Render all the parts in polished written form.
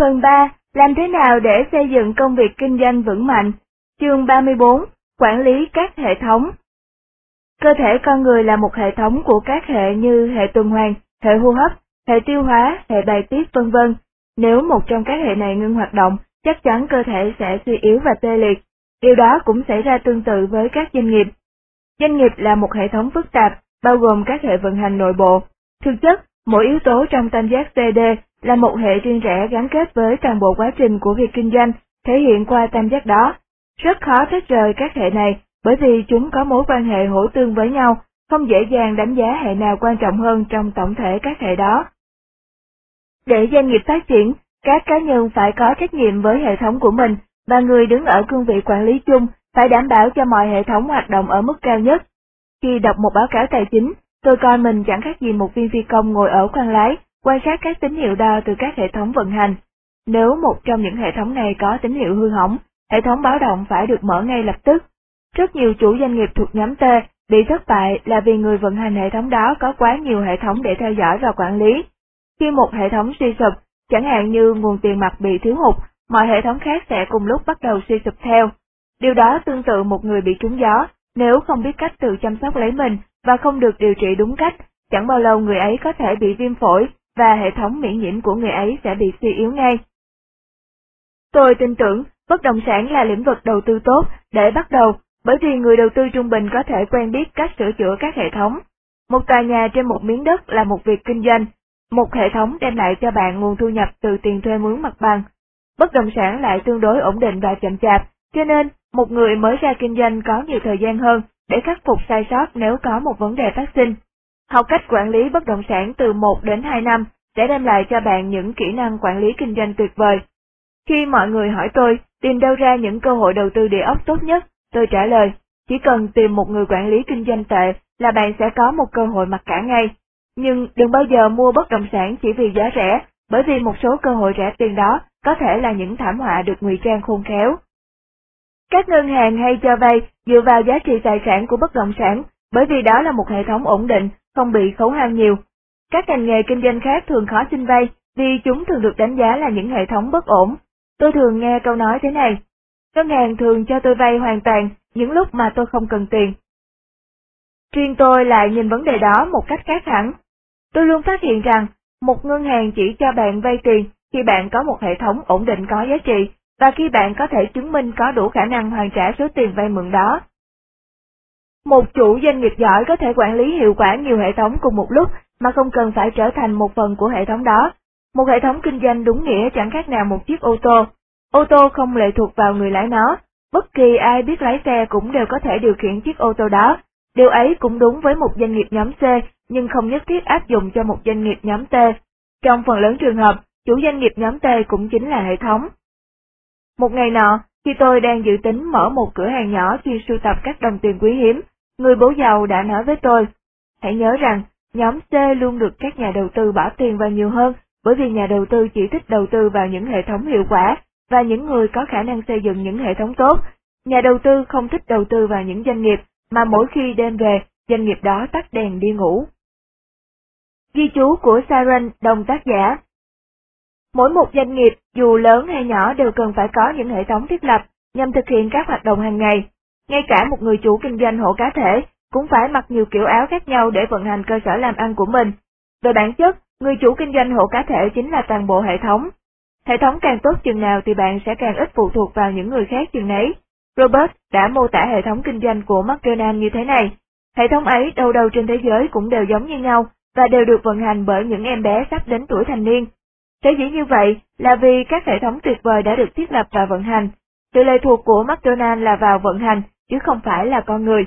Phần 3. Làm thế nào để xây dựng công việc kinh doanh vững mạnh? Chương 34. Quản lý các hệ thống. Cơ thể con người là một hệ thống của các hệ như hệ tuần hoàn, hệ hô hấp, hệ tiêu hóa, hệ bài tiết vân vân. Nếu một trong các hệ này ngưng hoạt động, chắc chắn cơ thể sẽ suy yếu và tê liệt. Điều đó cũng xảy ra tương tự với các doanh nghiệp. Doanh nghiệp là một hệ thống phức tạp, bao gồm các hệ vận hành nội bộ. Thực chất, mỗi yếu tố trong tam giác CD là một hệ riêng rẽ gắn kết với toàn bộ quá trình của việc kinh doanh, thể hiện qua tam giác đó. Rất khó tách rời các hệ này, bởi vì chúng có mối quan hệ hỗ tương với nhau, không dễ dàng đánh giá hệ nào quan trọng hơn trong tổng thể các hệ đó. Để doanh nghiệp phát triển, các cá nhân phải có trách nhiệm với hệ thống của mình, và người đứng ở cương vị quản lý chung phải đảm bảo cho mọi hệ thống hoạt động ở mức cao nhất. Khi đọc một báo cáo tài chính, tôi coi mình chẳng khác gì một viên phi công ngồi ở khoang lái, quan sát các tín hiệu đo từ các hệ thống vận hành. Nếu một trong những hệ thống này có tín hiệu hư hỏng, hệ thống báo động phải được mở ngay lập tức. Rất nhiều chủ doanh nghiệp thuộc nhóm T bị thất bại là vì người vận hành hệ thống đó có quá nhiều hệ thống để theo dõi và quản lý. Khi một hệ thống suy sụp, chẳng hạn như nguồn tiền mặt bị thiếu hụt, mọi hệ thống khác sẽ cùng lúc bắt đầu suy sụp theo. Điều đó tương tự một người bị trúng gió, nếu không biết cách tự chăm sóc lấy mình và không được điều trị đúng cách, chẳng bao lâu người ấy có thể bị viêm phổi và hệ thống miễn nhiễm của người ấy sẽ bị suy yếu ngay. Tôi tin tưởng bất động sản là lĩnh vực đầu tư tốt để bắt đầu, bởi vì người đầu tư trung bình có thể quen biết cách sửa chữa các hệ thống. Một tòa nhà trên một miếng đất là một việc kinh doanh, một hệ thống đem lại cho bạn nguồn thu nhập từ tiền thuê mướn mặt bằng. Bất động sản lại tương đối ổn định và chậm chạp, cho nên một người mới ra kinh doanh có nhiều thời gian hơn để khắc phục sai sót nếu có một vấn đề phát sinh. Học cách quản lý bất động sản từ 1 đến 2 năm sẽ đem lại cho bạn những kỹ năng quản lý kinh doanh tuyệt vời. Khi mọi người hỏi tôi tìm đâu ra những cơ hội đầu tư địa ốc tốt nhất, tôi trả lời, chỉ cần tìm một người quản lý kinh doanh tệ là bạn sẽ có một cơ hội mặc cả ngay. Nhưng đừng bao giờ mua bất động sản chỉ vì giá rẻ, bởi vì một số cơ hội rẻ tiền đó có thể là những thảm họa được ngụy trang khôn khéo. Các ngân hàng hay cho vay dựa vào giá trị tài sản của bất động sản, bởi vì đó là một hệ thống ổn định, không bị khấu hao nhiều. Các ngành nghề kinh doanh khác thường khó xin vay, vì chúng thường được đánh giá là những hệ thống bất ổn. Tôi thường nghe câu nói thế này, ngân hàng thường cho tôi vay hoàn toàn những lúc mà tôi không cần tiền. Riêng tôi lại nhìn vấn đề đó một cách khác hẳn. Tôi luôn phát hiện rằng, một ngân hàng chỉ cho bạn vay tiền khi bạn có một hệ thống ổn định có giá trị, và khi bạn có thể chứng minh có đủ khả năng hoàn trả số tiền vay mượn đó. Một chủ doanh nghiệp giỏi có thể quản lý hiệu quả nhiều hệ thống cùng một lúc mà không cần phải trở thành một phần của hệ thống đó. Một hệ thống kinh doanh đúng nghĩa chẳng khác nào một chiếc ô tô. Ô tô không lệ thuộc vào người lái nó, bất kỳ ai biết lái xe cũng đều có thể điều khiển chiếc ô tô đó. Điều ấy cũng đúng với một doanh nghiệp nhóm C, nhưng không nhất thiết áp dụng cho một doanh nghiệp nhóm T. Trong phần lớn trường hợp, chủ doanh nghiệp nhóm T cũng chính là hệ thống. Một ngày nọ, khi tôi đang dự tính mở một cửa hàng nhỏ chuyên sưu tập các đồng tiền quý hiếm, người bố giàu đã nói với tôi, hãy nhớ rằng, nhóm C luôn được các nhà đầu tư bỏ tiền vào nhiều hơn, bởi vì nhà đầu tư chỉ thích đầu tư vào những hệ thống hiệu quả, và những người có khả năng xây dựng những hệ thống tốt. Nhà đầu tư không thích đầu tư vào những doanh nghiệp, mà mỗi khi đêm về, doanh nghiệp đó tắt đèn đi ngủ. Ghi chú của Siren, đồng tác giả. Mỗi một doanh nghiệp, dù lớn hay nhỏ đều cần phải có những hệ thống thiết lập, nhằm thực hiện các hoạt động hàng ngày. Ngay cả một người chủ kinh doanh hộ cá thể, cũng phải mặc nhiều kiểu áo khác nhau để vận hành cơ sở làm ăn của mình. Về bản chất, người chủ kinh doanh hộ cá thể chính là toàn bộ hệ thống. Hệ thống càng tốt chừng nào thì bạn sẽ càng ít phụ thuộc vào những người khác chừng nấy. Robert đã mô tả hệ thống kinh doanh của McDonald's như thế này. Hệ thống ấy đâu đâu trên thế giới cũng đều giống như nhau, và đều được vận hành bởi những em bé sắp đến tuổi thành niên. Sở dĩ như vậy là vì các hệ thống tuyệt vời đã được thiết lập và vận hành. Sự lệ thuộc của McDonald's là vào vận hành, chứ không phải là con người.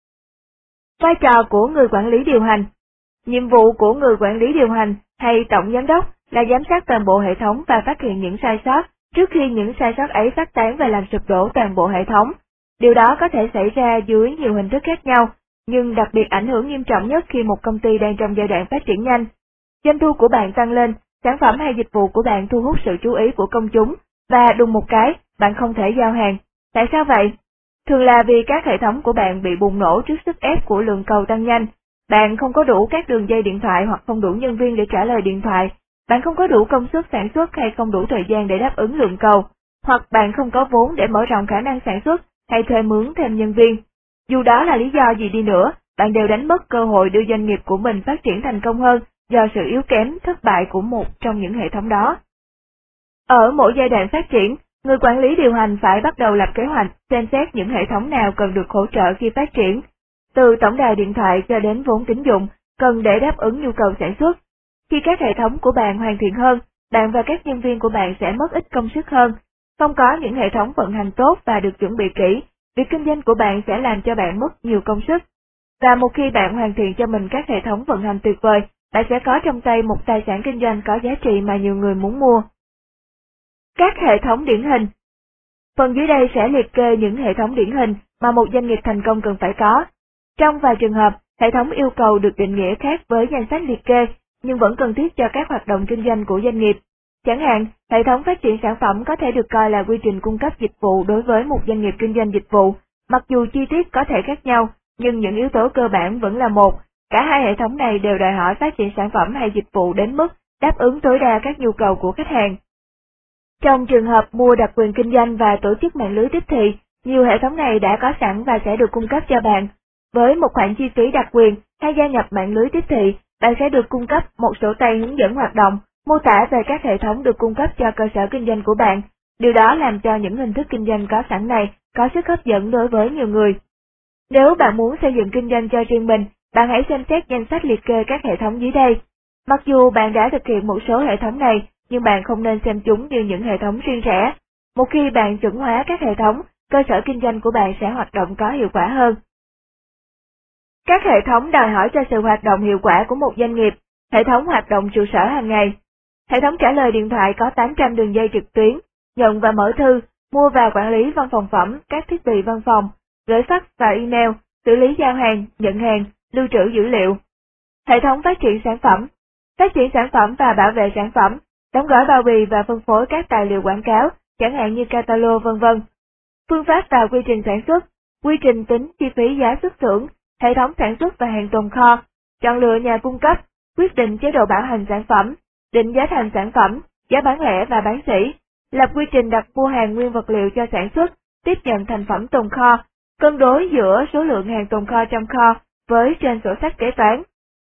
Vai trò của người quản lý điều hành. Nhiệm vụ của người quản lý điều hành hay tổng giám đốc là giám sát toàn bộ hệ thống và phát hiện những sai sót trước khi những sai sót ấy phát tán và làm sụp đổ toàn bộ hệ thống. Điều đó có thể xảy ra dưới nhiều hình thức khác nhau, nhưng đặc biệt ảnh hưởng nghiêm trọng nhất khi một công ty đang trong giai đoạn phát triển nhanh. Doanh thu của bạn tăng lên, sản phẩm hay dịch vụ của bạn thu hút sự chú ý của công chúng, và đùng một cái, bạn không thể giao hàng. Tại sao vậy? Thường là vì các hệ thống của bạn bị bùng nổ trước sức ép của lượng cầu tăng nhanh. Bạn không có đủ các đường dây điện thoại hoặc không đủ nhân viên để trả lời điện thoại, bạn không có đủ công suất sản xuất hay không đủ thời gian để đáp ứng lượng cầu, hoặc bạn không có vốn để mở rộng khả năng sản xuất hay thuê mướn thêm nhân viên. Dù đó là lý do gì đi nữa, bạn đều đánh mất cơ hội đưa doanh nghiệp của mình phát triển thành công hơn do sự yếu kém, thất bại của một trong những hệ thống đó. Ở mỗi giai đoạn phát triển, người quản lý điều hành phải bắt đầu lập kế hoạch, xem xét những hệ thống nào cần được hỗ trợ khi phát triển, từ tổng đài điện thoại cho đến vốn tín dụng, cần để đáp ứng nhu cầu sản xuất. Khi các hệ thống của bạn hoàn thiện hơn, bạn và các nhân viên của bạn sẽ mất ít công sức hơn. Không có những hệ thống vận hành tốt và được chuẩn bị kỹ, việc kinh doanh của bạn sẽ làm cho bạn mất nhiều công sức. Và một khi bạn hoàn thiện cho mình các hệ thống vận hành tuyệt vời, bạn sẽ có trong tay một tài sản kinh doanh có giá trị mà nhiều người muốn mua. Các hệ thống điển hình. Phần dưới đây sẽ liệt kê những hệ thống điển hình mà một doanh nghiệp thành công cần phải có. Trong vài trường hợp, hệ thống yêu cầu được định nghĩa khác với danh sách liệt kê, nhưng vẫn cần thiết cho các hoạt động kinh doanh của doanh nghiệp. Chẳng hạn, hệ thống phát triển sản phẩm có thể được coi là quy trình cung cấp dịch vụ đối với một doanh nghiệp kinh doanh dịch vụ. Mặc dù chi tiết có thể khác nhau, nhưng những yếu tố cơ bản vẫn là một. Cả hai hệ thống này đều đòi hỏi phát triển sản phẩm hay dịch vụ đến mức đáp ứng tối đa các nhu cầu của khách hàng. Trong trường hợp mua đặc quyền kinh doanh và tổ chức mạng lưới tiếp thị, nhiều hệ thống này đã có sẵn và sẽ được cung cấp cho bạn. Với một khoản chi phí đặc quyền hay gia nhập mạng lưới tiếp thị, bạn sẽ được cung cấp một sổ tay hướng dẫn hoạt động, mô tả về các hệ thống được cung cấp cho cơ sở kinh doanh của bạn. Điều đó làm cho những hình thức kinh doanh có sẵn này có sức hấp dẫn đối với nhiều người. Nếu bạn muốn xây dựng kinh doanh cho riêng mình, bạn hãy xem xét danh sách liệt kê các hệ thống dưới đây. Mặc dù bạn đã thực hiện một số hệ thống này, nhưng bạn không nên xem chúng như những hệ thống riêng rẽ. Một khi bạn chuẩn hóa các hệ thống, cơ sở kinh doanh của bạn sẽ hoạt động có hiệu quả hơn. Các hệ thống đòi hỏi cho sự hoạt động hiệu quả của một doanh nghiệp. Hệ thống hoạt động trụ sở hàng ngày. Hệ thống trả lời điện thoại có 800 đường dây trực tuyến, nhận và mở thư, mua và quản lý văn phòng phẩm, các thiết bị văn phòng, gửi fax và email, xử lý giao hàng, nhận hàng, lưu trữ dữ liệu. Hệ thống phát triển sản phẩm. Phát triển sản phẩm và bảo vệ sản phẩm, đóng gói bao bì và phân phối các tài liệu quảng cáo, chẳng hạn như catalog v.v. Phương pháp và quy trình sản xuất, quy trình tính chi phí giá xuất xưởng, hệ thống sản xuất và hàng tồn kho, chọn lựa nhà cung cấp, quyết định chế độ bảo hành sản phẩm, định giá thành sản phẩm, giá bán lẻ và bán sỉ, lập quy trình đặt mua hàng nguyên vật liệu cho sản xuất, tiếp nhận thành phẩm tồn kho, cân đối giữa số lượng hàng tồn kho trong kho với trên sổ sách kế toán.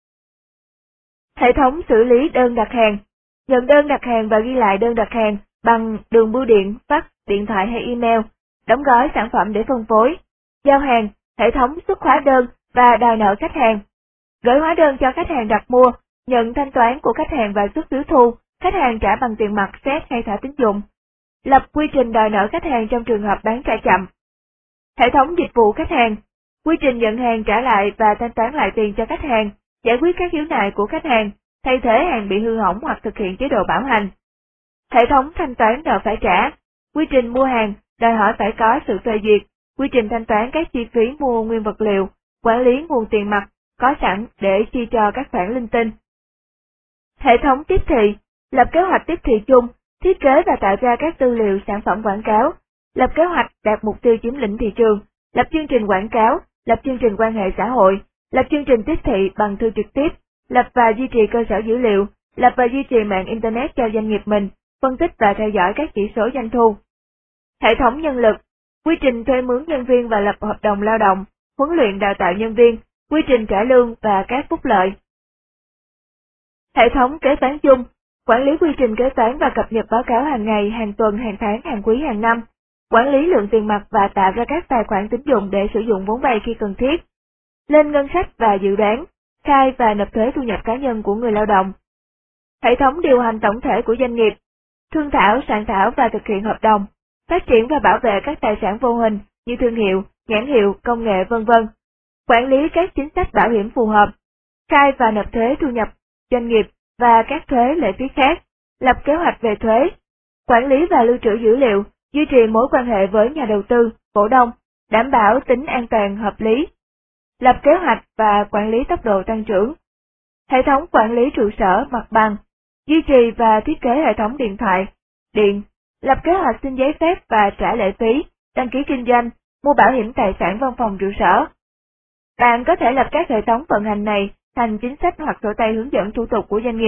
Hệ thống xử lý đơn đặt hàng. Nhận đơn đặt hàng và ghi lại đơn đặt hàng bằng đường bưu điện, fax, điện thoại hay email, đóng gói sản phẩm để phân phối. Giao hàng, hệ thống xuất hóa đơn và đòi nợ khách hàng. Gửi hóa đơn cho khách hàng đặt mua, nhận thanh toán của khách hàng và xuất phiếu thu, khách hàng trả bằng tiền mặt, xét hay thẻ tín dụng. Lập quy trình đòi nợ khách hàng trong trường hợp bán trả chậm. Hệ thống dịch vụ khách hàng. Quy trình nhận hàng trả lại và thanh toán lại tiền cho khách hàng, giải quyết các khiếu nại của khách hàng, thay thế hàng bị hư hỏng hoặc thực hiện chế độ bảo hành. Hệ thống thanh toán nợ phải trả. Quy trình mua hàng đòi hỏi phải có sự phê duyệt, quy trình thanh toán các chi phí mua nguyên vật liệu, quản lý nguồn tiền mặt có sẵn để chi cho các khoản linh tinh. Hệ thống tiếp thị. Lập kế hoạch tiếp thị chung, thiết kế và tạo ra các tư liệu sản phẩm quảng cáo, lập kế hoạch đạt mục tiêu chiếm lĩnh thị trường, lập chương trình quảng cáo, lập chương trình quan hệ xã hội, lập chương trình tiếp thị bằng thư trực tiếp, lập và duy trì cơ sở dữ liệu, lập và duy trì mạng Internet cho doanh nghiệp mình, phân tích và theo dõi các chỉ số doanh thu. Hệ thống nhân lực. Quy trình thuê mướn nhân viên và lập hợp đồng lao động, huấn luyện đào tạo nhân viên, quy trình trả lương và các phúc lợi. Hệ thống kế toán chung. Quản lý quy trình kế toán và cập nhật báo cáo hàng ngày, hàng tuần, hàng tháng, hàng quý, hàng năm. Quản lý lượng tiền mặt và tạo ra các tài khoản tín dụng để sử dụng vốn vay khi cần thiết. Lên ngân sách và dự đoán, khai và nộp thuế thu nhập cá nhân của người lao động. Hệ thống điều hành tổng thể của doanh nghiệp. Thương thảo, soạn thảo và thực hiện hợp đồng. Phát triển và bảo vệ các tài sản vô hình như thương hiệu, nhãn hiệu, công nghệ v.v. Quản lý các chính sách bảo hiểm phù hợp. Khai và nộp thuế thu nhập doanh nghiệp và các thuế lệ phí khác. Lập kế hoạch về thuế. Quản lý và lưu trữ dữ liệu, duy trì mối quan hệ với nhà đầu tư, cổ đông, đảm bảo tính an toàn hợp lý. Lập kế hoạch và quản lý tốc độ tăng trưởng. Hệ thống quản lý trụ sở mặt bằng. Duy trì và thiết kế hệ thống điện thoại, điện. Lập kế hoạch xin giấy phép và trả lệ phí, đăng ký kinh doanh, mua bảo hiểm tài sản văn phòng trụ sở. Bạn có thể lập các hệ thống vận hành này thành chính sách hoặc sổ tay hướng dẫn thủ tục của doanh nghiệp,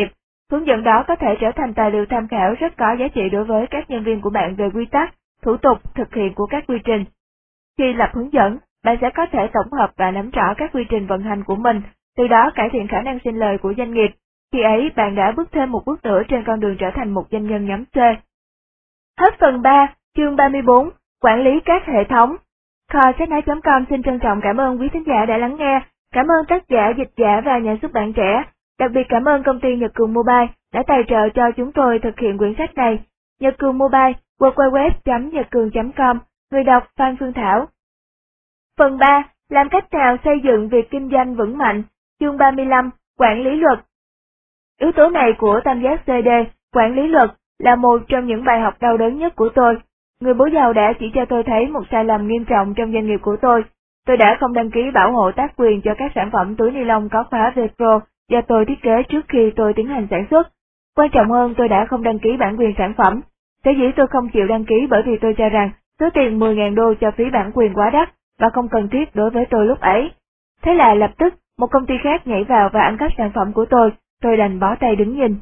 Hướng dẫn đó có thể trở thành tài liệu tham khảo rất có giá trị đối với các nhân viên của bạn về quy tắc, thủ tục, thực hiện của các quy trình. Khi lập hướng dẫn, bạn sẽ có thể tổng hợp và nắm rõ các quy trình vận hành của mình, từ đó cải thiện khả năng sinh lời của doanh nghiệp. Khi ấy, bạn đã bước thêm một bước nữa trên con đường trở thành một doanh nhân nhóm C. Hết phần 3, chương 34, quản lý các hệ thống. Kho sách nói.com xin trân trọng cảm ơn quý thính giả đã lắng nghe. Cảm ơn tác giả, dịch giả và nhà xuất bản trẻ. Đặc biệt cảm ơn công ty Nhật Cường Mobile đã tài trợ cho chúng tôi thực hiện quyển sách này. Nhật Cường Mobile, www.nhậtcường.com, người đọc Phan Phương Thảo. Phần 3, làm cách nào xây dựng việc kinh doanh vững mạnh, chương 35, quản lý luật. Yếu tố này của tam giác CD, quản lý luật, là một trong những bài học đau đớn nhất của tôi. Người bố giàu đã chỉ cho tôi thấy một sai lầm nghiêm trọng trong doanh nghiệp của tôi. Tôi đã không đăng ký bảo hộ tác quyền cho các sản phẩm túi ni lông có khóa Velcro do tôi thiết kế trước khi tôi tiến hành sản xuất. Quan trọng hơn, tôi đã không đăng ký bản quyền sản phẩm. Sở dĩ tôi không chịu đăng ký bởi vì tôi cho rằng số tiền 10.000 đô cho phí bản quyền quá đắt và không cần thiết đối với tôi lúc ấy. Thế là lập tức, một công ty khác nhảy vào và ăn cắp sản phẩm của tôi đành bó tay đứng nhìn.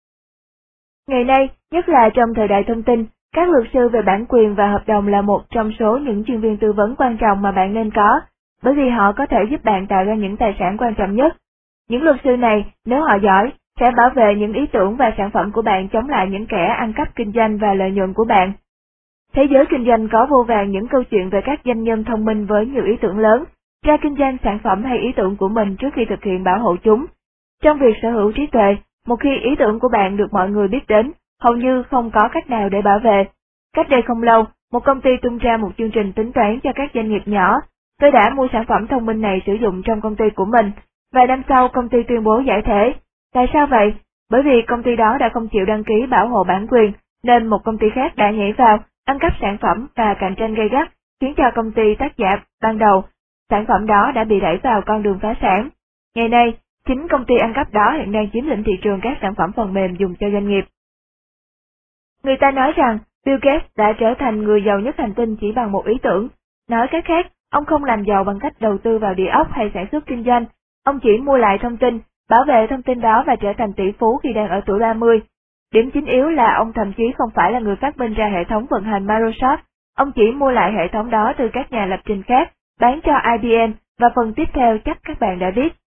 Ngày nay, nhất là trong thời đại thông tin, các luật sư về bản quyền và hợp đồng là một trong số những chuyên viên tư vấn quan trọng mà bạn nên có, bởi vì họ có thể giúp bạn tạo ra những tài sản quan trọng nhất. Những luật sư này, nếu họ giỏi, sẽ bảo vệ những ý tưởng và sản phẩm của bạn chống lại những kẻ ăn cắp kinh doanh và lợi nhuận của bạn. Thế giới kinh doanh có vô vàn những câu chuyện về các doanh nhân thông minh với nhiều ý tưởng lớn, ra kinh doanh sản phẩm hay ý tưởng của mình trước khi thực hiện bảo hộ chúng. Trong việc sở hữu trí tuệ, một khi ý tưởng của bạn được mọi người biết đến, hầu như không có cách nào để bảo vệ. Cách đây không lâu, một công ty tung ra một chương trình tính toán cho các doanh nghiệp nhỏ. Tôi đã mua sản phẩm thông minh này sử dụng trong công ty của mình. Vài năm sau, công ty tuyên bố giải thể. Tại sao vậy? Bởi vì công ty đó đã không chịu đăng ký bảo hộ bản quyền, nên một công ty khác đã nhảy vào, ăn cắp sản phẩm và cạnh tranh gay gắt, khiến cho công ty tác giả ban đầu, sản phẩm đó đã bị đẩy vào con đường phá sản. Ngày nay, chính công ty ăn cắp đó hiện đang chiếm lĩnh thị trường các sản phẩm phần mềm dùng cho doanh nghiệp. Người ta nói rằng Bill Gates đã trở thành người giàu nhất hành tinh chỉ bằng một ý tưởng. Nói cách khác, ông không làm giàu bằng cách đầu tư vào địa óc hay sản xuất kinh doanh. Ông chỉ mua lại thông tin, bảo vệ thông tin đó và trở thành tỷ phú khi đang ở tuổi 30. Điểm chính yếu là ông thậm chí không phải là người phát minh ra hệ thống vận hành Microsoft. Ông chỉ mua lại hệ thống đó từ các nhà lập trình khác, bán cho IBM, và phần tiếp theo chắc các bạn đã biết.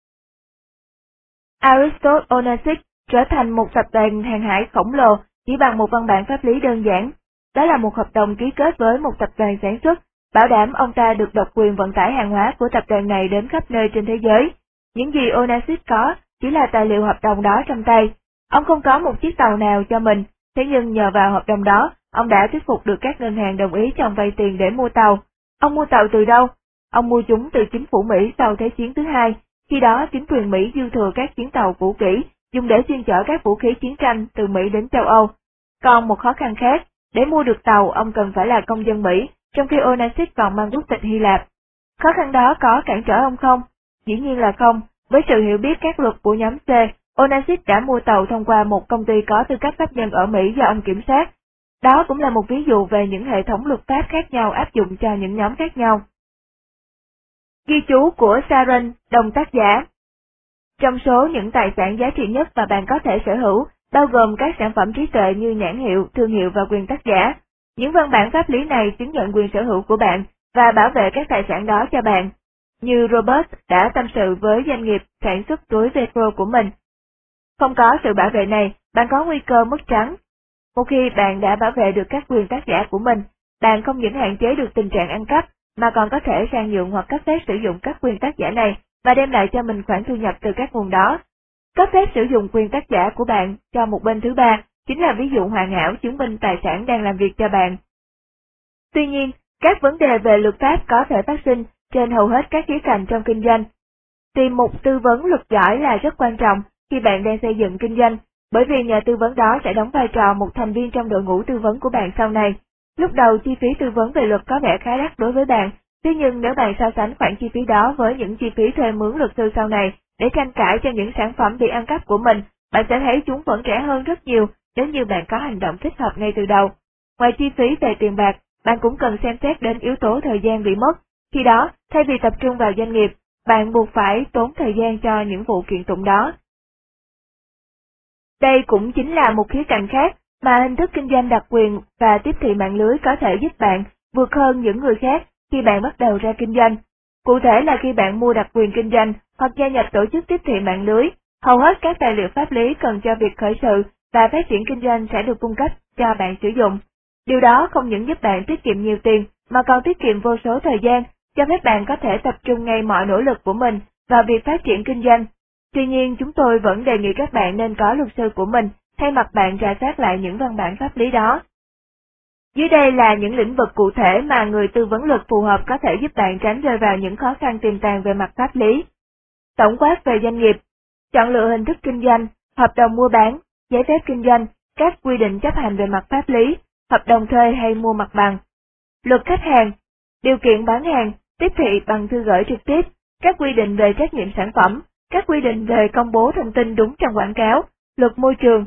Aristotle Onassis trở thành một tập đoàn hàng hải khổng lồ chỉ bằng một văn bản pháp lý đơn giản. Đó là một hợp đồng ký kết với một tập đoàn sản xuất, bảo đảm ông ta được độc quyền vận tải hàng hóa của tập đoàn này đến khắp nơi trên thế giới. Những gì Onassis có chỉ là tài liệu hợp đồng đó trong tay. Ông không có một chiếc tàu nào cho mình, thế nhưng nhờ vào hợp đồng đó, ông đã thuyết phục được các ngân hàng đồng ý cho ông vay tiền để mua tàu. Ông mua tàu từ đâu? Ông mua chúng từ chính phủ Mỹ sau Thế chiến thứ hai. Khi đó, chính quyền Mỹ dư thừa các chuyến tàu cũ kỹ, dùng để chuyên chở các vũ khí chiến tranh từ Mỹ đến châu Âu. Còn một khó khăn khác, để mua được tàu, ông cần phải là công dân Mỹ, trong khi Onassis còn mang quốc tịch Hy Lạp. Khó khăn đó có cản trở ông không? Dĩ nhiên là không. Với sự hiểu biết các luật của nhóm C, Onassis đã mua tàu thông qua một công ty có tư cách pháp nhân ở Mỹ do ông kiểm soát. Đó cũng là một ví dụ về những hệ thống luật pháp khác nhau áp dụng cho những nhóm khác nhau. Ghi chú của Sharon, đồng tác giả. Trong số những tài sản giá trị nhất mà bạn có thể sở hữu, bao gồm các sản phẩm trí tuệ như nhãn hiệu, thương hiệu và quyền tác giả. Những văn bản pháp lý này chứng nhận quyền sở hữu của bạn và bảo vệ các tài sản đó cho bạn. Như Robert đã tâm sự với doanh nghiệp sản xuất túi Velcro của mình. Không có sự bảo vệ này, bạn có nguy cơ mất trắng. Một khi bạn đã bảo vệ được các quyền tác giả của mình, bạn không những hạn chế được tình trạng ăn cắp, mà còn có thể sang nhượng hoặc cấp phép sử dụng các quyền tác giả này và đem lại cho mình khoản thu nhập từ các nguồn đó. Cấp phép sử dụng quyền tác giả của bạn cho một bên thứ ba chính là ví dụ hoàn hảo chứng minh tài sản đang làm việc cho bạn. Tuy nhiên, các vấn đề về luật pháp có thể phát sinh trên hầu hết các khía cạnh trong kinh doanh. Tìm một tư vấn luật giỏi là rất quan trọng khi bạn đang xây dựng kinh doanh, bởi vì nhà tư vấn đó sẽ đóng vai trò một thành viên trong đội ngũ tư vấn của bạn sau này. Lúc đầu chi phí tư vấn về luật có vẻ khá đắt đối với bạn, tuy nhiên nếu bạn so sánh khoản chi phí đó với những chi phí thuê mướn luật sư sau này để tranh cãi cho những sản phẩm bị ăn cắp của mình, bạn sẽ thấy chúng vẫn rẻ hơn rất nhiều nếu như bạn có hành động thích hợp ngay từ đầu. Ngoài chi phí về tiền bạc, bạn cũng cần xem xét đến yếu tố thời gian bị mất. Khi đó, thay vì tập trung vào doanh nghiệp, bạn buộc phải tốn thời gian cho những vụ kiện tụng đó. Đây cũng chính là một khía cạnh khác mà hình thức kinh doanh đặc quyền và tiếp thị mạng lưới có thể giúp bạn vượt hơn những người khác khi bạn bắt đầu ra kinh doanh. Cụ thể là khi bạn mua đặc quyền kinh doanh hoặc gia nhập tổ chức tiếp thị mạng lưới, hầu hết các tài liệu pháp lý cần cho việc khởi sự và phát triển kinh doanh sẽ được cung cấp cho bạn sử dụng. Điều đó không những giúp bạn tiết kiệm nhiều tiền mà còn tiết kiệm vô số thời gian, cho phép bạn có thể tập trung ngay mọi nỗ lực của mình vào việc phát triển kinh doanh. Tuy nhiên, chúng tôi vẫn đề nghị các bạn nên có luật sư của mình thay mặt bạn rà soát lại những văn bản pháp lý đó. Dưới đây là những lĩnh vực cụ thể mà người tư vấn luật phù hợp có thể giúp bạn tránh rơi vào những khó khăn tiềm tàng về mặt pháp lý. Tổng quát về doanh nghiệp, chọn lựa hình thức kinh doanh, hợp đồng mua bán, giấy phép kinh doanh, các quy định chấp hành về mặt pháp lý, hợp đồng thuê hay mua mặt bằng. Luật khách hàng, điều kiện bán hàng, tiếp thị bằng thư gửi trực tiếp, các quy định về trách nhiệm sản phẩm, các quy định về công bố thông tin đúng trong quảng cáo, luật môi trường.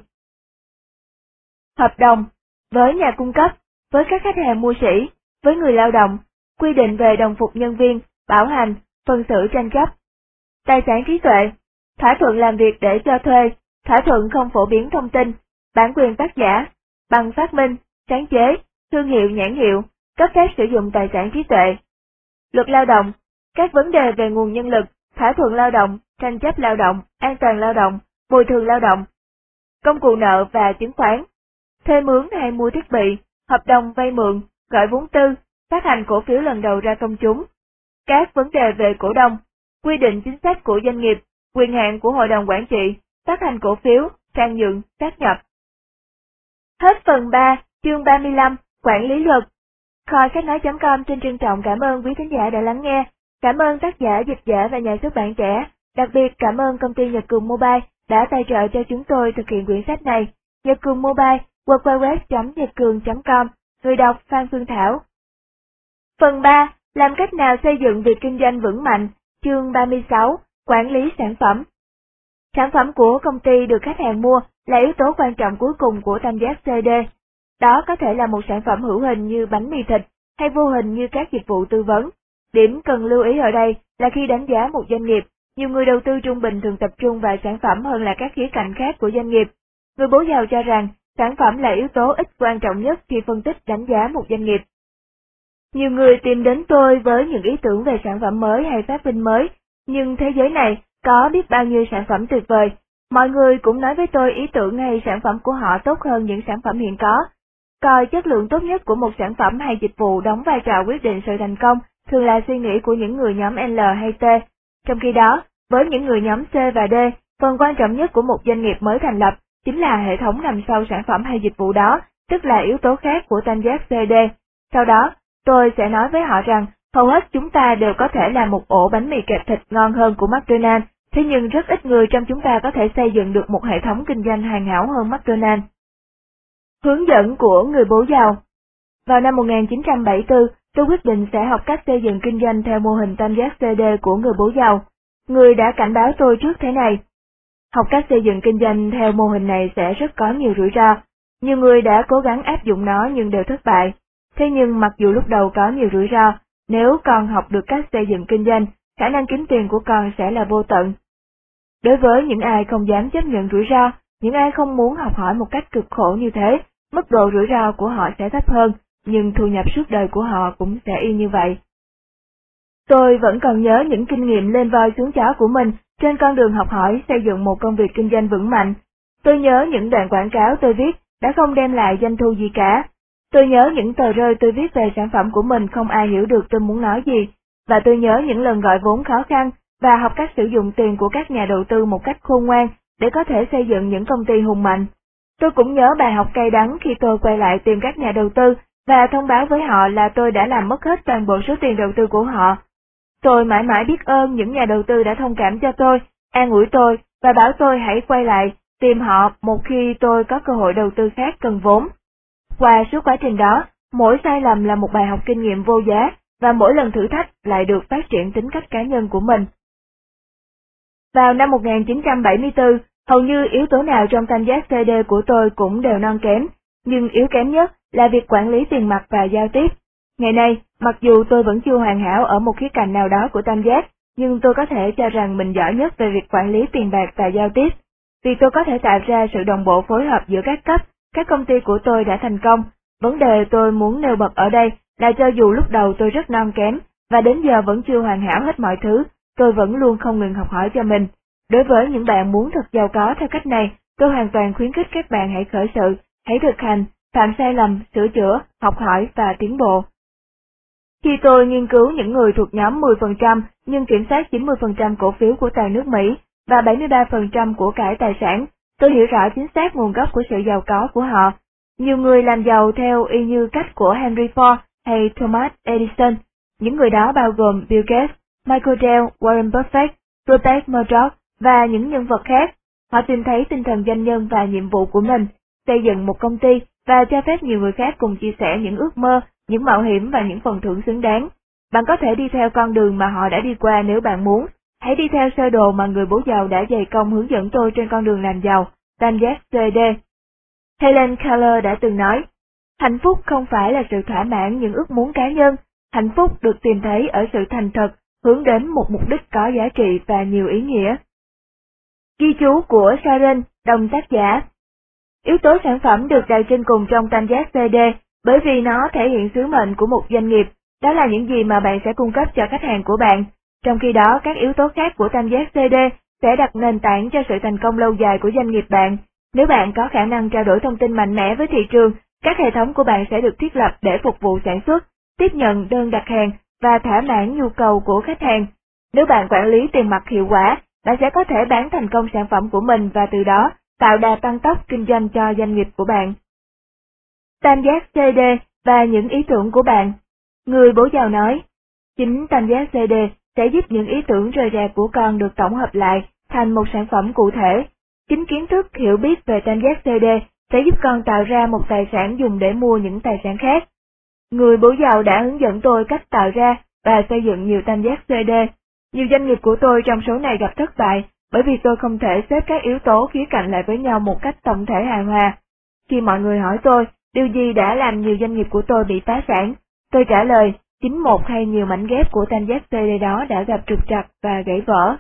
Hợp đồng, với nhà cung cấp, với các khách hàng mua sỉ, với người lao động, quy định về đồng phục nhân viên, bảo hành, phân xử tranh chấp. Tài sản trí tuệ, thỏa thuận làm việc để cho thuê, thỏa thuận không phổ biến thông tin, bản quyền tác giả, bằng phát minh, sáng chế, thương hiệu nhãn hiệu, cấp phép sử dụng tài sản trí tuệ. Luật lao động, các vấn đề về nguồn nhân lực, thỏa thuận lao động, tranh chấp lao động, an toàn lao động, bồi thường lao động. Công cụ nợ và chứng khoán, thuê mướn hay mua thiết bị, hợp đồng vay mượn, gọi vốn tư, phát hành cổ phiếu lần đầu ra công chúng. Các vấn đề về cổ đông, quy định chính sách của doanh nghiệp, quyền hạn của hội đồng quản trị, phát hành cổ phiếu, sang nhượng, sát nhập. Hết phần 3, chương 35, quản lý luật. Kho sách nói.com xin trân trọng cảm ơn quý thính giả đã lắng nghe. Cảm ơn tác giả, dịch giả và nhà xuất bản trẻ. Đặc biệt cảm ơn công ty Nhật Cường Mobile đã tài trợ cho chúng tôi thực hiện quyển sách này. Nhật Cường Mobile, www.nhậtcường.com, người đọc Phan Phương Thảo. Phần 3, làm cách nào xây dựng việc kinh doanh vững mạnh, chương 36, quản lý sản phẩm. Sản phẩm của công ty được khách hàng mua là yếu tố quan trọng cuối cùng của tam giác CD. Đó có thể là một sản phẩm hữu hình như bánh mì thịt, hay vô hình như các dịch vụ tư vấn. Điểm cần lưu ý ở đây là khi đánh giá một doanh nghiệp, nhiều người đầu tư trung bình thường tập trung vào sản phẩm hơn là các khía cạnh khác của doanh nghiệp. Người bố giàu cho rằng sản phẩm là yếu tố ít quan trọng nhất khi phân tích đánh giá một doanh nghiệp. Nhiều người tìm đến tôi với những ý tưởng về sản phẩm mới hay phát minh mới, nhưng thế giới này có biết bao nhiêu sản phẩm tuyệt vời. Mọi người cũng nói với tôi ý tưởng hay sản phẩm của họ tốt hơn những sản phẩm hiện có. Coi chất lượng tốt nhất của một sản phẩm hay dịch vụ đóng vai trò quyết định sự thành công thường là suy nghĩ của những người nhóm L hay T. Trong khi đó, với những người nhóm C và D, phần quan trọng nhất của một doanh nghiệp mới thành lập chính là hệ thống nằm sau sản phẩm hay dịch vụ đó, tức là yếu tố khác của tam giác CD. Sau đó, tôi sẽ nói với họ rằng hầu hết chúng ta đều có thể làm một ổ bánh mì kẹp thịt ngon hơn của McDonald's, thế nhưng rất ít người trong chúng ta có thể xây dựng được một hệ thống kinh doanh hoàn hảo hơn McDonald's. Hướng dẫn của người bố giàu. Vào năm 1974, tôi quyết định sẽ học cách xây dựng kinh doanh theo mô hình tam giác CD của người bố giàu. Người đã cảnh báo tôi trước thế này. Học cách xây dựng kinh doanh theo mô hình này sẽ rất có nhiều rủi ro. Nhiều người đã cố gắng áp dụng nó nhưng đều thất bại. Thế nhưng mặc dù lúc đầu có nhiều rủi ro, nếu con học được cách xây dựng kinh doanh, khả năng kiếm tiền của con sẽ là vô tận. Đối với những ai không dám chấp nhận rủi ro, những ai không muốn học hỏi một cách cực khổ như thế, mức độ rủi ro của họ sẽ thấp hơn, nhưng thu nhập suốt đời của họ cũng sẽ y như vậy. Tôi vẫn còn nhớ những kinh nghiệm lên voi xuống chó của mình trên con đường học hỏi xây dựng một công việc kinh doanh vững mạnh. Tôi nhớ những đoạn quảng cáo tôi viết đã không đem lại doanh thu gì cả. Tôi nhớ những tờ rơi tôi viết về sản phẩm của mình không ai hiểu được tôi muốn nói gì. Và tôi nhớ những lần gọi vốn khó khăn và học cách sử dụng tiền của các nhà đầu tư một cách khôn ngoan để có thể xây dựng những công ty hùng mạnh. Tôi cũng nhớ bài học cay đắng khi tôi quay lại tìm các nhà đầu tư và thông báo với họ là tôi đã làm mất hết toàn bộ số tiền đầu tư của họ. Tôi mãi mãi biết ơn những nhà đầu tư đã thông cảm cho tôi, an ủi tôi và bảo tôi hãy quay lại tìm họ một khi tôi có cơ hội đầu tư khác cần vốn. Qua suốt quá trình đó, mỗi sai lầm là một bài học kinh nghiệm vô giá và mỗi lần thử thách lại được phát triển tính cách cá nhân của mình. Vào năm 1974, hầu như yếu tố nào trong tam giác CD của tôi cũng đều non kém, nhưng yếu kém nhất là việc quản lý tiền mặt và giao tiếp. Ngày nay, mặc dù tôi vẫn chưa hoàn hảo ở một khía cạnh nào đó của tam giác, nhưng tôi có thể cho rằng mình giỏi nhất về việc quản lý tiền bạc và giao tiếp. vì tôi có thể tạo ra sự đồng bộ phối hợp giữa các cấp, các công ty của tôi đã thành công. Vấn đề tôi muốn nêu bật ở đây là cho dù lúc đầu tôi rất non kém, và đến giờ vẫn chưa hoàn hảo hết mọi thứ, tôi vẫn luôn không ngừng học hỏi cho mình. Đối với những bạn muốn thật giàu có theo cách này, tôi hoàn toàn khuyến khích các bạn hãy khởi sự, hãy thực hành, phạm sai lầm, sửa chữa, học hỏi và tiến bộ. Khi tôi nghiên cứu những người thuộc nhóm 10% nhưng kiểm soát 90% cổ phiếu của toàn nước Mỹ và 73% của cải tài sản, tôi hiểu rõ chính xác nguồn gốc của sự giàu có của họ. Nhiều người làm giàu theo y như cách của Henry Ford hay Thomas Edison. Những người đó bao gồm Bill Gates, Michael Dell, Warren Buffett, Rupert Murdoch và những nhân vật khác. Họ tìm thấy tinh thần doanh nhân và nhiệm vụ của mình, xây dựng một công ty và cho phép nhiều người khác cùng chia sẻ những ước mơ, những mạo hiểm và những phần thưởng xứng đáng. Bạn có thể đi theo con đường mà họ đã đi qua nếu bạn muốn. Hãy đi theo sơ đồ mà người bố giàu đã dày công hướng dẫn tôi trên con đường làm giàu, tam giác CD. Helen Keller đã từng nói, hạnh phúc không phải là sự thỏa mãn những ước muốn cá nhân, hạnh phúc được tìm thấy ở sự thành thật, hướng đến một mục đích có giá trị và nhiều ý nghĩa. Ghi chú của Sharon, đồng tác giả. Yếu tố sản phẩm được đặt trên cùng trong tam giác CD bởi vì nó thể hiện sứ mệnh của một doanh nghiệp, đó là những gì mà bạn sẽ cung cấp cho khách hàng của bạn. Trong khi đó, các yếu tố khác của tam giác CD sẽ đặt nền tảng cho sự thành công lâu dài của doanh nghiệp bạn. Nếu bạn có khả năng trao đổi thông tin mạnh mẽ với thị trường, các hệ thống của bạn sẽ được thiết lập để phục vụ sản xuất, tiếp nhận đơn đặt hàng và thỏa mãn nhu cầu của khách hàng. Nếu bạn quản lý tiền mặt hiệu quả, bạn sẽ có thể bán thành công sản phẩm của mình và từ đó tạo đà tăng tốc kinh doanh cho doanh nghiệp của bạn. Tam giác CD và những ý tưởng của bạn. Người bố giàu nói, chính tam giác CD sẽ giúp những ý tưởng rời rạc của con được tổng hợp lại thành một sản phẩm cụ thể. Chính kiến thức hiểu biết về tam giác CD sẽ giúp con tạo ra một tài sản dùng để mua những tài sản khác. Người bố giàu đã hướng dẫn tôi cách tạo ra và xây dựng nhiều tam giác CD. Nhiều doanh nghiệp của tôi trong số này gặp thất bại bởi vì tôi không thể xếp các yếu tố khía cạnh lại với nhau một cách tổng thể hài hòa. Khi mọi người hỏi tôi, điều gì đã làm nhiều doanh nghiệp của tôi bị phá sản, tôi trả lời, chính một hay nhiều mảnh ghép của tam giác CD đó đã gặp trục trặc và gãy vỡ.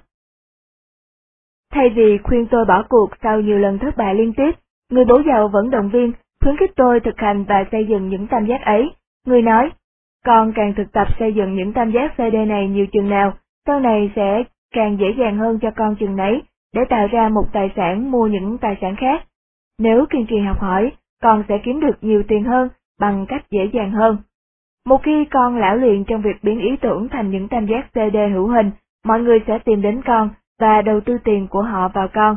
Thay vì khuyên tôi bỏ cuộc sau nhiều lần thất bại liên tiếp, người bố giàu vẫn động viên, khuyến khích tôi thực hành và xây dựng những tam giác ấy. Người nói, con càng thực tập xây dựng những tam giác CD này nhiều chừng nào, sau này sẽ càng dễ dàng hơn cho con chừng nấy để tạo ra một tài sản mua những tài sản khác. Nếu kiên trì học hỏi, con sẽ kiếm được nhiều tiền hơn bằng cách dễ dàng hơn. Một khi con lão luyện trong việc biến ý tưởng thành những tam giác CD hữu hình, mọi người sẽ tìm đến con và đầu tư tiền của họ vào con.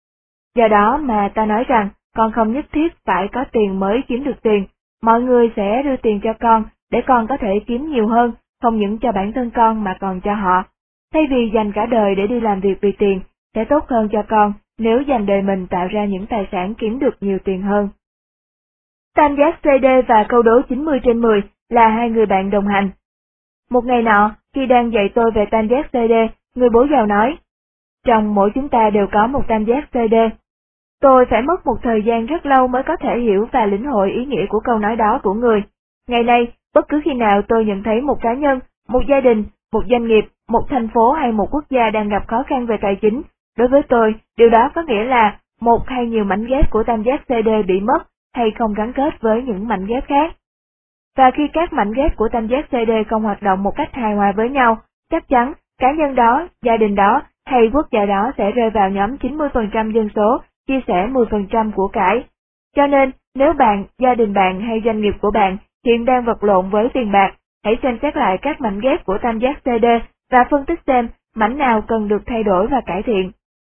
Do đó mà ta nói rằng con không nhất thiết phải có tiền mới kiếm được tiền, mọi người sẽ đưa tiền cho con để con có thể kiếm nhiều hơn, không những cho bản thân con mà còn cho họ. Thay vì dành cả đời để đi làm việc vì tiền, sẽ tốt hơn cho con nếu dành đời mình tạo ra những tài sản kiếm được nhiều tiền hơn. Tam giác CD và câu đố 90/10 là hai người bạn đồng hành. Một ngày nọ, khi đang dạy tôi về tam giác CD, người bố giàu nói, trong mỗi chúng ta đều có một tam giác CD. Tôi phải mất một thời gian rất lâu mới có thể hiểu và lĩnh hội ý nghĩa của câu nói đó của người. Ngày nay, bất cứ khi nào tôi nhận thấy một cá nhân, một gia đình, một doanh nghiệp, một thành phố hay một quốc gia đang gặp khó khăn về tài chính, đối với tôi, điều đó có nghĩa là một hay nhiều mảnh ghép của tam giác CD bị mất hay không gắn kết với những mảnh ghép khác. Và khi các mảnh ghép của tam giác CD không hoạt động một cách hài hòa với nhau, chắc chắn cá nhân đó, gia đình đó hay quốc gia đó sẽ rơi vào nhóm 90% dân số, chia sẻ 10% của cải. Cho nên, nếu bạn, gia đình bạn hay doanh nghiệp của bạn hiện đang vật lộn với tiền bạc, hãy xem xét lại các mảnh ghép của tam giác CD và phân tích xem mảnh nào cần được thay đổi và cải thiện.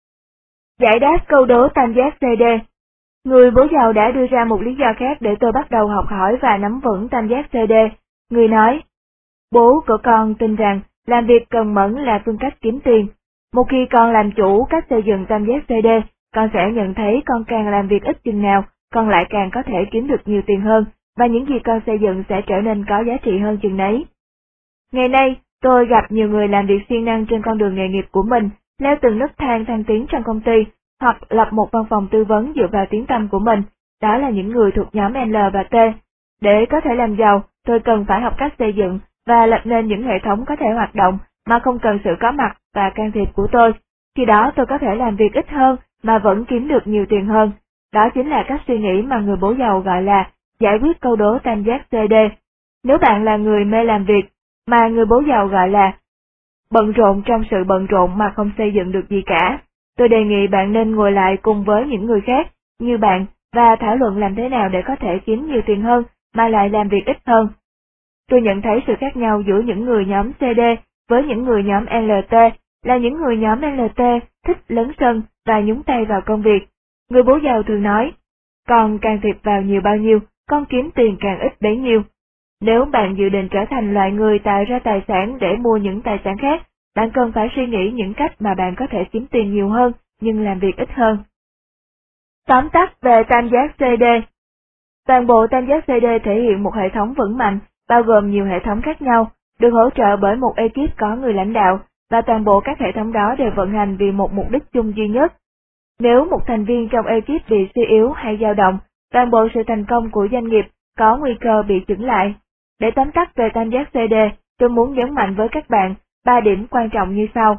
Giải đáp câu đố tam giác CD. Người bố giàu đã đưa ra một lý do khác để tôi bắt đầu học hỏi và nắm vững tam giác CD. Người nói, bố của con tin rằng làm việc cần mẫn là phương cách kiếm tiền. Một khi con làm chủ cách xây dựng tam giác CD, con sẽ nhận thấy con càng làm việc ít chừng nào, con lại càng có thể kiếm được nhiều tiền hơn, và những gì con xây dựng sẽ trở nên có giá trị hơn chừng nấy. Ngày nay, tôi gặp nhiều người làm việc siêng năng trên con đường nghề nghiệp của mình, leo từng nấc thang thăng tiến trong công ty, hoặc lập một văn phòng tư vấn dựa vào tiếng tăm của mình, đó là những người thuộc nhóm L và T. Để có thể làm giàu, tôi cần phải học cách xây dựng và lập nên những hệ thống có thể hoạt động mà không cần sự có mặt và can thiệp của tôi. Khi đó tôi có thể làm việc ít hơn mà vẫn kiếm được nhiều tiền hơn. Đó chính là cách suy nghĩ mà người bố giàu gọi là giải quyết câu đố tam giác CD. Nếu bạn là người mê làm việc, mà người bố giàu gọi là bận rộn trong sự bận rộn mà không xây dựng được gì cả, tôi đề nghị bạn nên ngồi lại cùng với những người khác như bạn và thảo luận làm thế nào để có thể kiếm nhiều tiền hơn mà lại làm việc ít hơn. Tôi nhận thấy sự khác nhau giữa những người nhóm CD với những người nhóm LT là những người nhóm LT thích lấn sân và nhúng tay vào công việc. Người bố giàu thường nói, con can thiệp vào nhiều bao nhiêu, con kiếm tiền càng ít bấy nhiêu. Nếu bạn dự định trở thành loại người tạo ra tài sản để mua những tài sản khác, bạn cần phải suy nghĩ những cách mà bạn có thể kiếm tiền nhiều hơn nhưng làm việc ít hơn. Tóm tắt về tam giác CD. Toàn bộ tam giác CD thể hiện một hệ thống vững mạnh, bao gồm nhiều hệ thống khác nhau, được hỗ trợ bởi một ekip có người lãnh đạo, và toàn bộ các hệ thống đó đều vận hành vì một mục đích chung duy nhất. Nếu một thành viên trong ekip bị suy yếu hay dao động, toàn bộ sự thành công của doanh nghiệp có nguy cơ bị chững lại. Để tóm tắt về tam giác CD, tôi muốn nhấn mạnh với các bạn 3 điểm quan trọng như sau.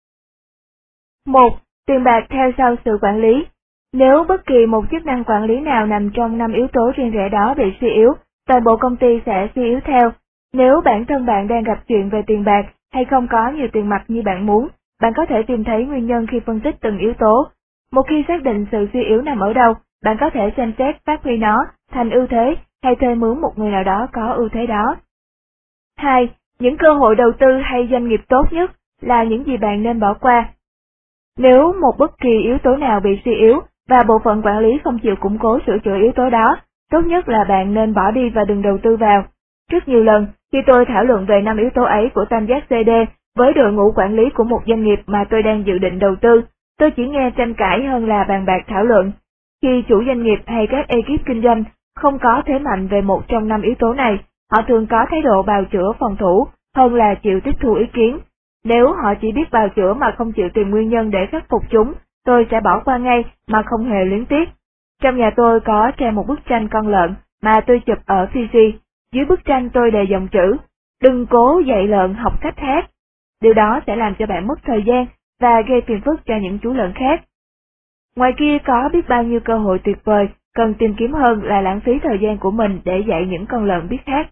1. Tiền bạc theo sau sự quản lý. Nếu bất kỳ một chức năng quản lý nào nằm trong 5 yếu tố riêng rẽ đó bị suy yếu, toàn bộ công ty sẽ suy yếu theo. Nếu bản thân bạn đang gặp chuyện về tiền bạc hay không có nhiều tiền mặt như bạn muốn, bạn có thể tìm thấy nguyên nhân khi phân tích từng yếu tố. Một khi xác định sự suy yếu nằm ở đâu, bạn có thể xem xét phát huy nó thành ưu thế hay thuê mướn một người nào đó có ưu thế đó. 2. Những cơ hội đầu tư hay doanh nghiệp tốt nhất là những gì bạn nên bỏ qua. Nếu một bất kỳ yếu tố nào bị suy yếu và bộ phận quản lý không chịu củng cố sửa chữa yếu tố đó, tốt nhất là bạn nên bỏ đi và đừng đầu tư vào. Rất nhiều lần, khi tôi thảo luận về 5 yếu tố ấy của tam giác CD với đội ngũ quản lý của một doanh nghiệp mà tôi đang dự định đầu tư, tôi chỉ nghe tranh cãi hơn là bàn bạc thảo luận. Khi chủ doanh nghiệp hay các ekip kinh doanh không có thế mạnh về một trong 5 yếu tố này, họ thường có thái độ bào chữa phòng thủ hơn là chịu tiếp thu ý kiến. Nếu họ chỉ biết bào chữa mà không chịu tìm nguyên nhân để khắc phục chúng, tôi sẽ bỏ qua ngay mà không hề luyến tiếc. Trong nhà tôi có treo một bức tranh con lợn mà tôi chụp ở Fiji. Dưới bức tranh tôi đề dòng chữ, đừng cố dạy lợn học cách hát. Điều đó sẽ làm cho bạn mất thời gian và gây phiền phức cho những chú lợn khác. Ngoài kia có biết bao nhiêu cơ hội tuyệt vời, cần tìm kiếm hơn là lãng phí thời gian của mình để dạy những con lợn biết hát.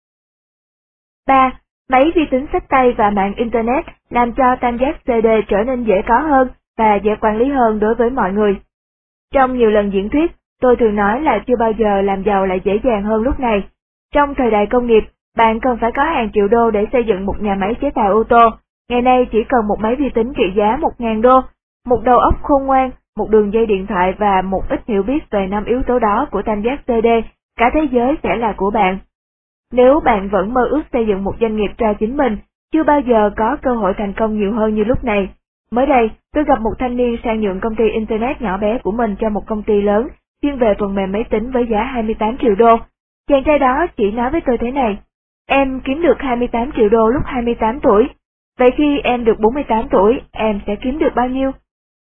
3. Máy vi tính xách tay và mạng Internet làm cho tam giác CD trở nên dễ có hơn và dễ quản lý hơn đối với mọi người. Trong nhiều lần diễn thuyết, tôi thường nói là chưa bao giờ làm giàu lại dễ dàng hơn lúc này. Trong thời đại công nghiệp, bạn cần phải có hàng triệu đô để xây dựng một nhà máy chế tạo ô tô. Ngày nay chỉ cần một máy vi tính trị giá 1.000 đô, một đầu óc khôn ngoan, một đường dây điện thoại và một ít hiểu biết về 5 yếu tố đó của tam giác CD, cả thế giới sẽ là của bạn. Nếu bạn vẫn mơ ước xây dựng một doanh nghiệp cho chính mình, chưa bao giờ có cơ hội thành công nhiều hơn như lúc này. Mới đây, tôi gặp một thanh niên sang nhượng công ty Internet nhỏ bé của mình cho một công ty lớn, chuyên về phần mềm máy tính với giá 28 triệu đô. Chàng trai đó chỉ nói với tôi thế này, em kiếm được 28 triệu đô lúc 28 tuổi, vậy khi em được 48 tuổi, em sẽ kiếm được bao nhiêu?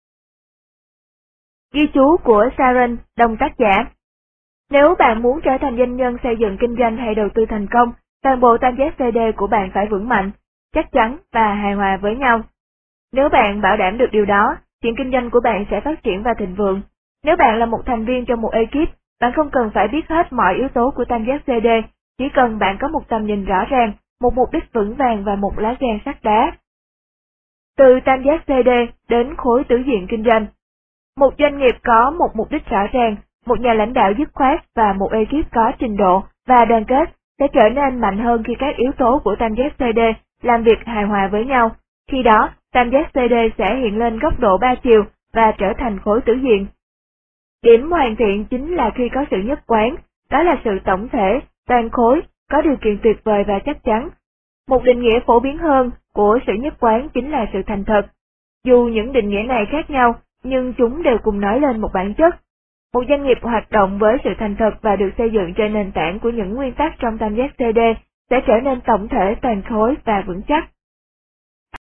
Ghi chú của Sharon, đồng tác giả. Nếu bạn muốn trở thành doanh nhân xây dựng kinh doanh hay đầu tư thành công, toàn bộ tam giác CD của bạn phải vững mạnh, chắc chắn và hài hòa với nhau. Nếu bạn bảo đảm được điều đó, chuyện kinh doanh của bạn sẽ phát triển và thịnh vượng. Nếu bạn là một thành viên trong một ekip, bạn không cần phải biết hết mọi yếu tố của tam giác CD, chỉ cần bạn có một tầm nhìn rõ ràng, một mục đích vững vàng và một lá gan sắt đá. Từ tam giác CD đến khối tứ diện kinh doanh. Một doanh nghiệp có một mục đích rõ ràng, một nhà lãnh đạo dứt khoát và một ekip có trình độ và đoàn kết sẽ trở nên mạnh hơn khi các yếu tố của tam giác CD làm việc hài hòa với nhau. Khi đó, tam giác CD sẽ hiện lên góc độ 3 chiều và trở thành khối tứ diện. Điểm hoàn thiện chính là khi có sự nhất quán, đó là sự tổng thể, toàn khối, có điều kiện tuyệt vời và chắc chắn. Một định nghĩa phổ biến hơn của sự nhất quán chính là sự thành thật. Dù những định nghĩa này khác nhau, nhưng chúng đều cùng nói lên một bản chất. Một doanh nghiệp hoạt động với sự thành thật và được xây dựng trên nền tảng của những nguyên tắc trong tam giác CD sẽ trở nên tổng thể toàn khối và vững chắc.